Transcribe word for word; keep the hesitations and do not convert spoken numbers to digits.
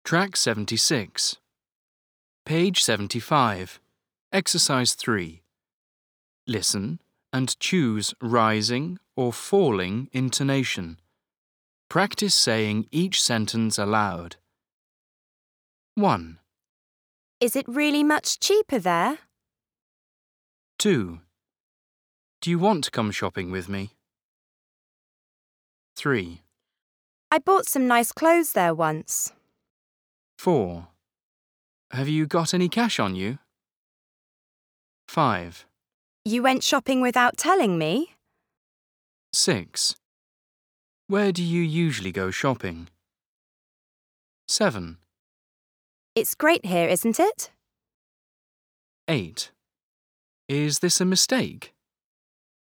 Track seventy-six. Page seventy-five. Exercise three. Listen and choose rising or falling intonation. Practice saying each sentence aloud. one, Is it really much cheaper there? two. Do you want to come shopping with me? three, I bought some nice clothes there once. four. Have you got any cash on you? five, You went shopping without telling me? six. Where do you usually go shopping? seven, It's great here, isn't it? eight. Is this a mistake?